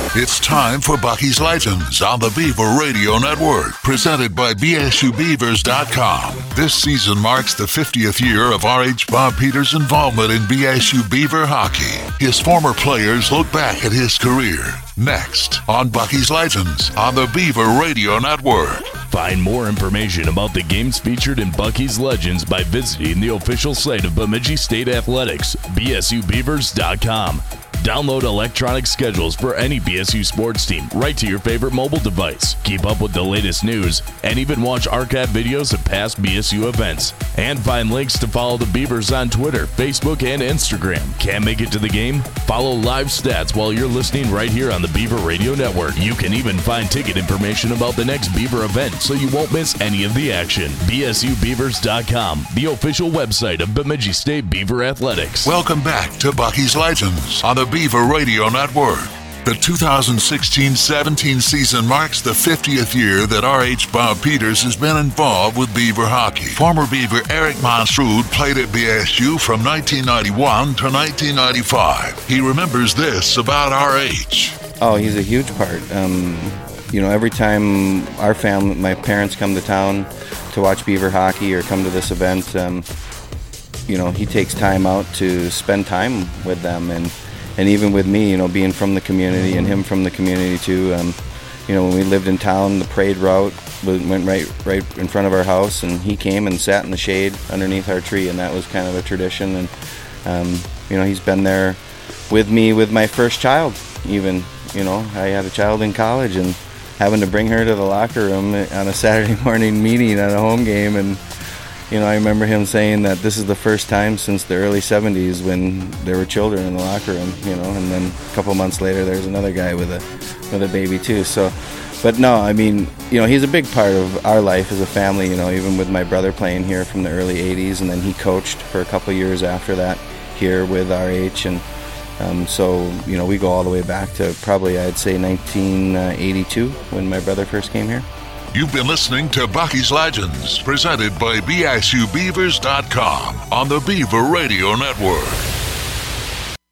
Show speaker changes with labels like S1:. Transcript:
S1: It's time for Bucky's Legends on the Beaver Radio Network, presented by BSUBeavers.com. This season marks the 50th year of R.H. Bob Peters' involvement in BSU Beaver hockey. His former players look back at his career. Next on Bucky's Legends on the Beaver Radio Network.
S2: Find more information about the games featured in Bucky's Legends by visiting the official site of Bemidji State Athletics, BSUBeavers.com. Download electronic schedules for any BSU sports team right to your favorite mobile device. Keep up with the latest news and even watch archive videos of past BSU events. And find links to follow the Beavers on Twitter, Facebook, and Instagram. Can't make it to the game? Follow live stats while you're listening right here on the Beaver Radio Network. You can even find ticket information about the next Beaver event so you won't miss any of the action. BSUBeavers.com, the official website of Bemidji State Beaver Athletics.
S1: Welcome back to Bucky's Legends on the Beaver Radio Network. The 2016-17 season marks the 50th year that R.H. Bob Peters has been involved with Beaver hockey. Former Beaver Eric Monstrud played at BSU from 1991 to 1995. He remembers this about R.H.
S3: Oh, he's a huge part. Every time our family, my parents come to town to watch Beaver hockey or come to this event, he takes time out to spend time with them and even with me, being from the community and him from the community too. When we lived in town, the parade route went right in front of our house, and he came and sat in the shade underneath our tree, and that was kind of a tradition. And he's been there with me with my first child. Even I had a child in college, and having to bring her to the locker room on a Saturday morning meeting at a home game, and I remember him saying that this is the first time since the early 70s when there were children in the locker room, and then a couple months later there's another guy with a baby too. So, but no, he's a big part of our life as a family, even with my brother playing here from the early 80s, and then he coached for a couple years after that here with RH, and so we go all the way back to probably, I'd say, 1982 when my brother first came here.
S1: You've been listening to Bucky's Legends, presented by BSUBeavers.com on the Beaver Radio Network.